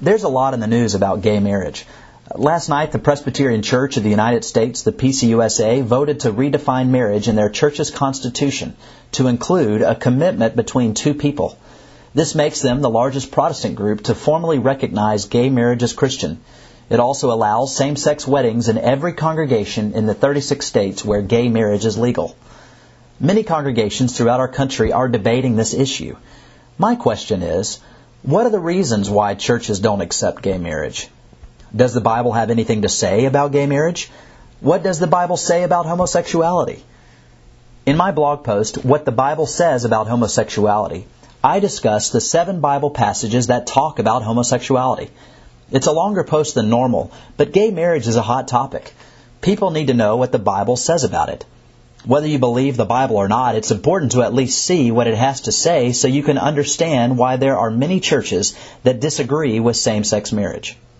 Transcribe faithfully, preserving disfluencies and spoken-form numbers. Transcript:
There's a lot in the news about gay marriage. Last night, the Presbyterian Church of the United States, the P C U S A, voted to redefine marriage in their church's constitution to include a commitment between two people. This makes them the largest Protestant group to formally recognize gay marriage as Christian. It also allows same-sex weddings in every congregation in the thirty-six states where gay marriage is legal. Many congregations throughout our country are debating this issue. My question is, what are the reasons why churches don't accept gay marriage? Does the Bible have anything to say about gay marriage? What does the Bible say about homosexuality? In my blog post, What the Bible Says About Homosexuality, I discuss the seven Bible passages that talk about homosexuality. It's a longer post than normal, but gay marriage is a hot topic. People need to know what the Bible says about it. Whether you believe the Bible or not, it's important to at least see what it has to say so you can understand why there are many churches that disagree with same-sex marriage.